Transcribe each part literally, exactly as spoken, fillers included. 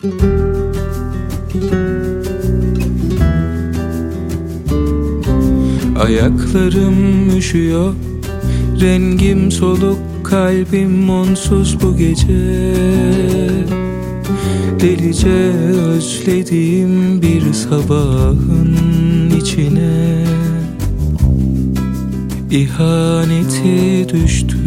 Ayaklarım üşüyor, rengim soluk, kalbim onsuz bu gece. Delice özlediğim bir sabahın içine İhaneti düştü.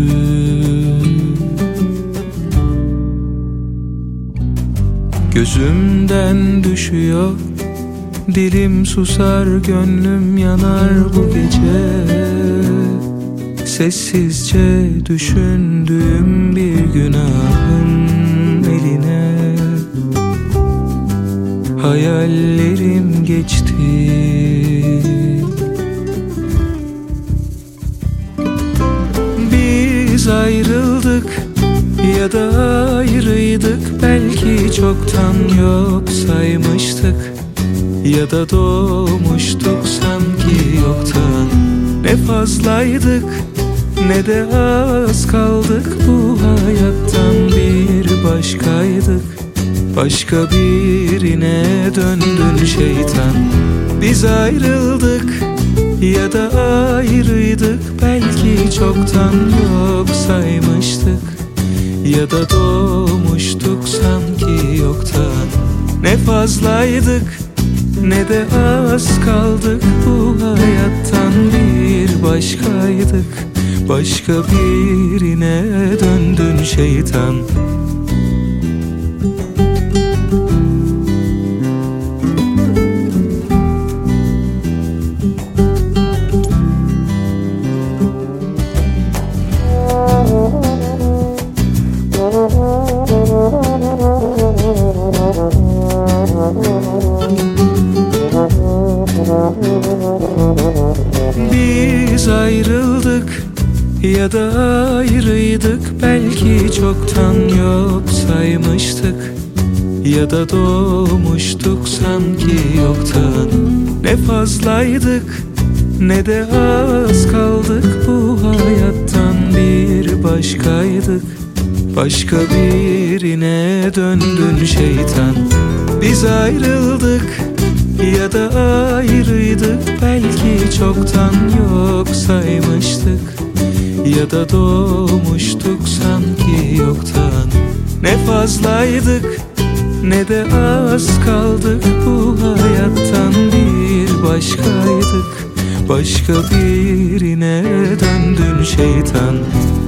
Gözümden düşüyor, dilim susar, gönlüm yanar bu gece. Sessizce düşündüğüm bir günahın eline hayallerim geçti. Biz ayrıldık ya da ayrıydık, belki çoktan yok saymıştık. Ya da doğmuştuk sanki yoktan. Ne fazlaydık ne de az kaldık, bu hayattan bir başkaydık. Başka birine döndün şeytan. Biz ayrıldık ya da ayrıydık, belki çoktan yok saymıştık. Ya da doğmuştuk sanki yoktan. Ne fazlaydık ne de az kaldık, bu hayattan bir başkaydık. Başka birine döndün şeytan. Biz ayrıldık ya da ayrıydık, belki çoktan yok saymıştık. Ya da doğmuştuk sanki yoktan. Ne fazlaydık ne de az kaldık, bu hayattan bir başkaydık. Başka birine döndün şeytan. Biz ayrıldık ya da ayrıydık, belki çoktan yok saymıştık. Ya da doğmuştuk sanki yoktan. Ne fazlaydık ne de az kaldık, bu hayattan bir başkaydık. Başka birine döndün şeytan.